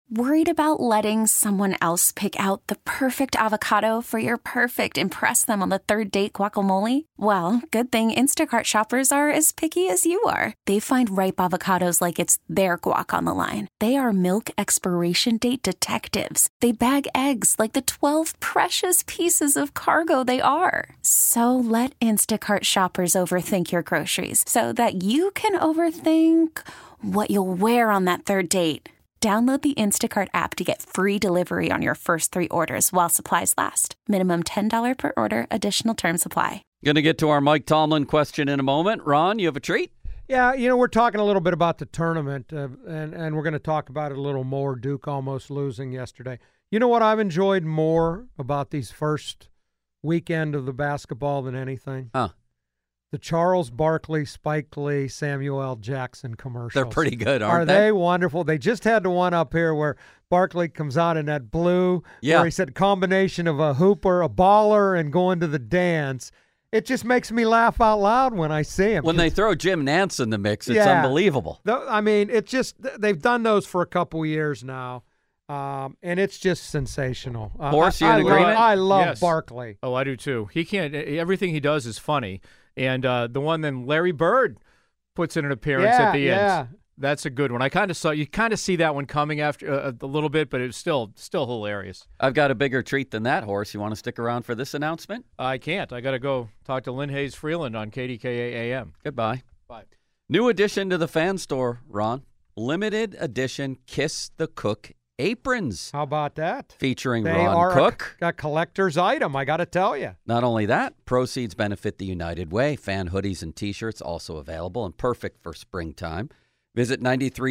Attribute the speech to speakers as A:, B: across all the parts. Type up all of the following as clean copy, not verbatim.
A: Worried about letting someone else pick out the perfect avocado for your perfect impress them on the third date guacamole? Well, good thing Instacart shoppers are as picky as you are. They find ripe avocados like it's their guac on the line. They are milk expiration date detectives. They bag eggs like the 12 precious pieces of cargo they are. So let Instacart shoppers overthink your groceries so that you can overthink what you'll wear on that third date. Download the Instacart app to get free delivery on your first 3 orders while supplies last. Minimum $10 per order. Additional terms apply.
B: Going to get to our Mike Tomlin question in a moment. Ron, you have a treat?
C: Yeah, we're talking a little bit about the tournament, and we're going to talk about it a little more. Duke almost losing yesterday. You know what I've enjoyed more about these first weekend of the basketball than anything?
B: Huh.
C: The Charles Barkley, Spike Lee, Samuel L. Jackson commercials.
B: They're pretty good, aren't
C: they? Are they wonderful? They just had the one up here where Barkley comes out in that blue, where he said combination of a hooper, a baller, and going to the dance. It just makes me laugh out loud when I see him.
B: When they throw Jim Nantz in the mix, it's unbelievable.
C: I mean, it's just they've done those for a couple years now, and it's just sensational.
B: Horse, you in agreement?
C: I love Barkley.
D: Oh, I do too. He can't. Everything he does is funny. And the one then Larry Bird puts in an appearance at the end. That's a good one. You kind of see that one coming after a little bit, but it's still hilarious.
B: I've got a bigger treat than that, Horse. You want to stick around for this announcement?
D: I can't. I got to go talk to Lynn Hayes Freeland on KDKA AM.
B: Goodbye.
D: Bye.
B: New addition to the fan store, Ron. Limited edition Kiss the Cook aprons.
C: How about that?
B: Featuring
C: they
B: Ron
C: are
B: Cook.
C: A collector's item, I got to tell you.
B: Not only that, proceeds benefit the United Way. Fan hoodies and T-shirts also available and perfect for springtime. Visit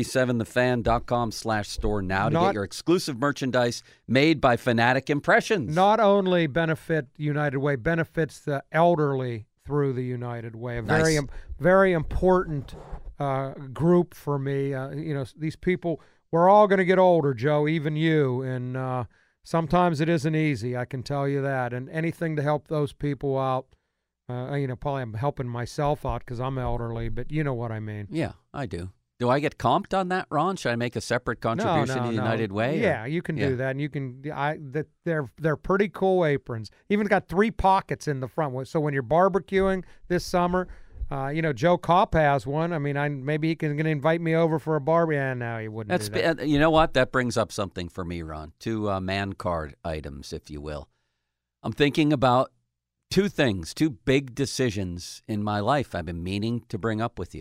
B: 937thefan.com/store now to get your exclusive merchandise made by Fanatic Impressions.
C: Not only benefit United Way, benefits the elderly through the United Way. A very important group for me. These people, we're all going to get older, Joe, even you, and sometimes it isn't easy, I can tell you that. And anything to help those people out, probably I'm helping myself out because I'm elderly, but you know what I mean.
B: Yeah, I do. Do I get comped on that, Ron? Should I make a separate contribution to the United Way?
C: Yeah, you can do that, and you can. They're pretty cool aprons. Even got 3 pockets in the front. So when you're barbecuing this summer, Joe Kopp has one. I mean, maybe he can invite me over for a barbecue. Yeah, no, he wouldn't. Do that.
B: You know what? That brings up something for me, Ron. 2 man card items, if you will. I'm thinking about 2 things, 2 big decisions in my life I've been meaning to bring up with you.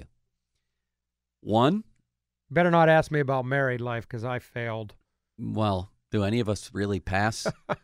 B: One.
C: Better not ask me about married life because I failed.
B: Well, do any of us really pass?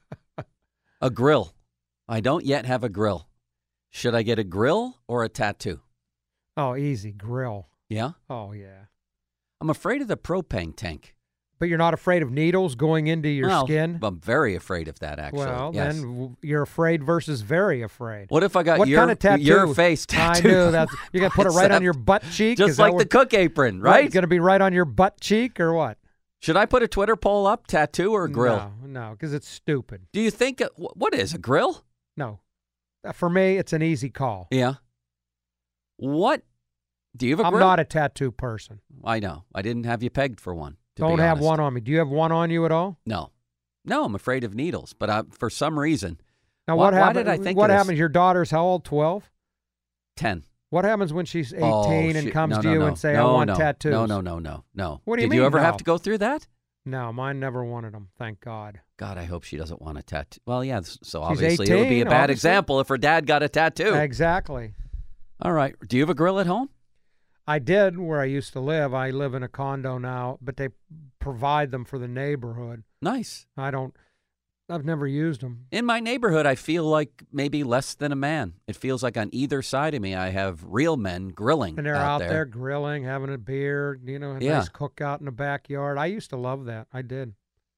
B: A grill. I don't yet have a grill. Should I get a grill or a tattoo?
C: Oh, easy. Grill.
B: Yeah?
C: Oh, yeah.
B: I'm afraid of the propane tank.
C: But you're not afraid of needles going into your skin?
B: I'm very afraid of that, actually.
C: Well, then you're afraid versus very afraid.
B: What if I got
C: kind of tattoo?
B: Your face tattoo?
C: I knew that. You're going to put it right on your butt cheek?
B: Just like the Cook apron, right?
C: Going to be right on your butt cheek or what?
B: Should I put a Twitter poll up, tattoo or grill?
C: No, because it's stupid.
B: Do you think, what is, a grill?
C: No. For me, it's an easy call.
B: Yeah. What? Do you have a grill?
C: I'm not a tattoo person.
B: I know. I didn't have you pegged for one.
C: Don't have one on me. Do you have one on you at all?
B: No, I'm afraid of needles. But for some reason,
C: now
B: why did I think?
C: What happens? Your daughter's how old? 12?
B: 10.
C: What happens when she's 18 and comes to you and say, "I want tattoos"?
B: No.
C: What do you mean?
B: Did you ever have to go through that?
C: No, mine never wanted them. Thank God.
B: God, I hope she doesn't want a tattoo. Well, yeah. So
C: she's
B: obviously
C: 18,
B: it would be a bad example if her dad got a tattoo.
C: Exactly.
B: All right. Do you have a grill at home?
C: I did where I used to live. I live in a condo now, but they provide them for the neighborhood.
B: Nice.
C: I've never used them.
B: In my neighborhood, I feel like maybe less than a man. It feels like on either side of me, I have real men grilling.
C: And they're out there grilling, having a beer, a nice cookout in the backyard. I used to love that. I did.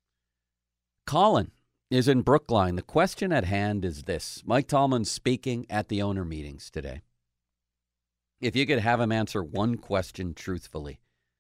B: Colin is in Brookline. The question at hand is this. Mike Tomlin's speaking at the owner meetings today. If you could have him answer one question truthfully,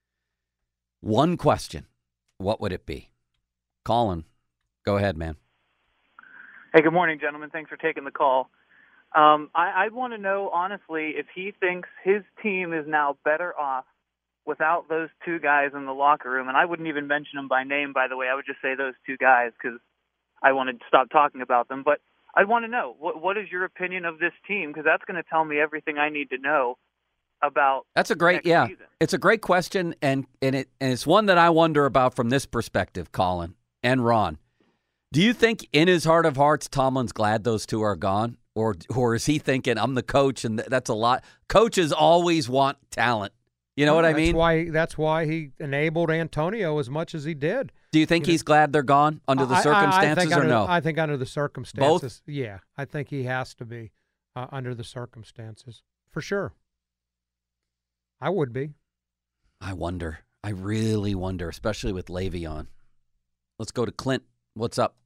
B: one question, what would it be? Colin, go ahead, man.
E: Hey, good morning, gentlemen. Thanks for taking the call. I want to know, honestly, if he thinks his team is now better off without those two guys in the locker room, and I wouldn't even mention them by name, by the way. I would just say those two guys because I wanted to stop talking about them. But I want to know, what is your opinion of this team? Because that's going to tell me everything I need to know about.
B: That's a great, yeah.
E: Season.
B: It's a great question, and it's one that I wonder about from this perspective, Colin and Ron. Do you think in his heart of hearts Tomlin's glad those two are gone? Or is he thinking, I'm the coach, and that's a lot? Coaches always want talent. You know what I mean?
C: That's why he enabled Antonio as much as he did.
B: Do you think he's glad they're gone under the circumstances or no?
C: I think under the circumstances.
B: Both?
C: Yeah, I think he has to be under the circumstances. For sure. I would be.
B: I wonder. I really wonder, especially with Le'Veon. Let's go to Clint. What's up?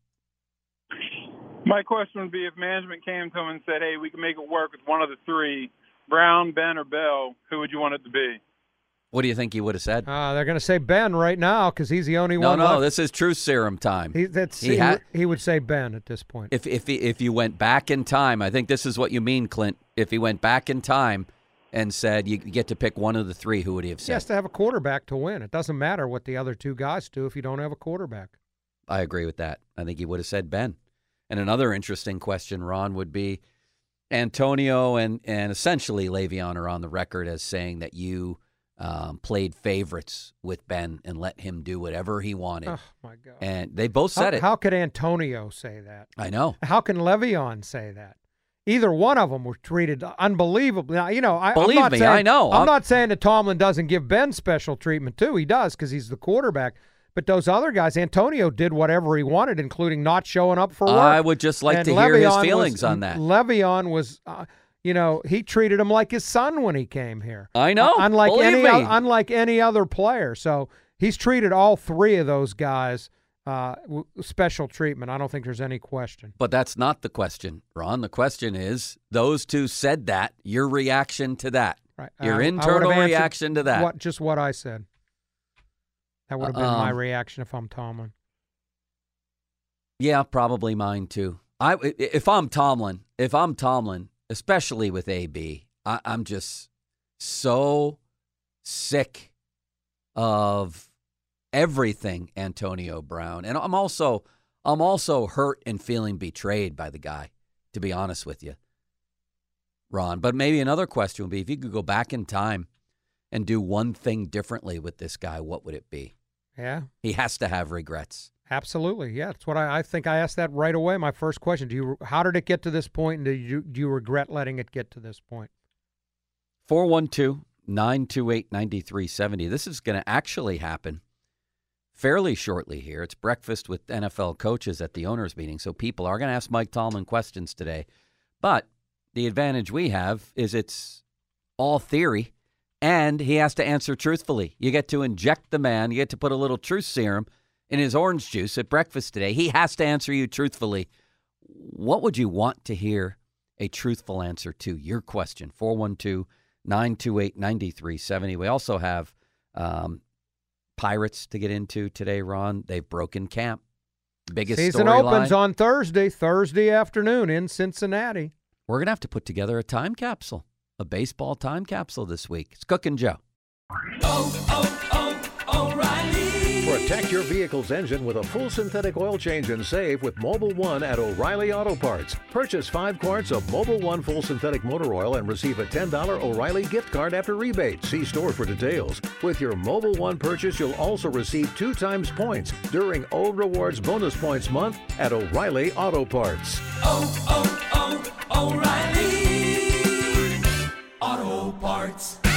F: My question would be if management came to him and said, hey, we can make it work with one of the three, Brown, Ben, or Bell, who would you want it to be?
B: What do you think he would have said?
C: They're going to say Ben right now because he's the only one.
B: No, this is truth serum time.
C: He would say Ben at this point.
B: If you went back in time, I think this is what you mean, Clint. If he went back in time and said you get to pick one of the three, who would he have said?
C: He has to have a quarterback to win. It doesn't matter what the other two guys do if you don't have a quarterback.
B: I agree with that. I think he would have said Ben. And another interesting question, Ron, would be Antonio and essentially Le'Veon are on the record as saying that you played favorites with Ben and let him do whatever he wanted.
C: Oh, my God.
B: And they both said it.
C: How could Antonio say that?
B: I know.
C: How can Le'Veon say that? Either one of them were treated unbelievably. Now,
B: I know.
C: I'm not saying that Tomlin doesn't give Ben special treatment, too. He does because he's the quarterback. But those other guys, Antonio did whatever he wanted, including not showing up for work.
B: I would just like to hear his feelings on that.
C: Le'Veon was, he treated him like his son when he came here.
B: I know.
C: Unlike any other player. So he's treated all three of those guys special treatment. I don't think there's any question.
B: But that's not the question, Ron. The question is, those two said that. Your reaction to that.
C: Right.
B: Your internal reaction to that.
C: Just what I said. That would have been my reaction if I'm Tomlin.
B: Yeah, probably mine too. If I'm Tomlin, especially with AB, I'm just so sick of everything Antonio Brown, and I'm also hurt and feeling betrayed by the guy, to be honest with you, Ron. But maybe another question would be, if you could go back in time and do one thing differently with this guy, what would it be?
C: Yeah.
B: He has to have regrets.
C: Absolutely. Yeah. That's what I think. I asked that right away. My first question, how did it get to this point, and do you regret letting it get to this point?
B: 412-928-9370. This is going to actually happen fairly shortly here. It's breakfast with NFL coaches at the owners' meeting, so people are going to ask Mike Tomlin questions today. But the advantage we have is it's all theory. And he has to answer truthfully. You get to inject the man. You get to put a little truth serum in his orange juice at breakfast today. He has to answer you truthfully. What would you want to hear a truthful answer to? Your question, 412-928-9370. We also have Pirates to get into today, Ron. They've broken camp. Biggest
C: season opens on Thursday afternoon in Cincinnati.
B: We're going to have to put together a time capsule. A baseball time capsule this week. It's Cook and Joe.
G: O'Reilly. Protect your vehicle's engine with a full synthetic oil change and save with Mobil 1 at O'Reilly Auto Parts. Purchase 5 quarts of Mobil 1 full synthetic motor oil and receive a $10 O'Reilly gift card after rebate. See store for details. With your Mobil 1 purchase, you'll also receive 2 times points during O Rewards Bonus Points Month at O'Reilly Auto Parts.
H: O'Reilly Auto Parts.